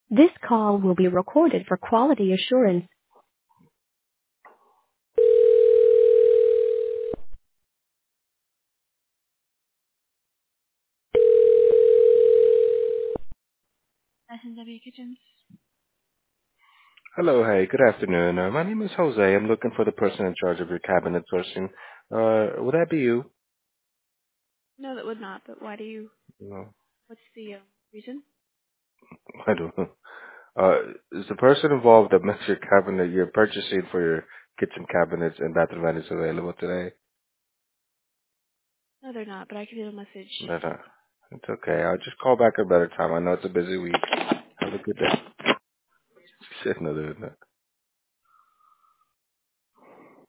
This call will be recorded for quality assurance. S&W Kitchens. Hello. Hey, good afternoon. My name is Jose. I'm looking for the person in charge of your cabinet sourcing. Would that be you? No, that would not, but why do you, No, what's the reason? I don't know. Is the person involved that makes your cabinet you're purchasing for your kitchen cabinets and bathroom vanities available today? No, they're not, but I can leave a message. But, it's okay. I'll just call back a better time. I know it's a busy week. Have a good day. Shit, no, dude.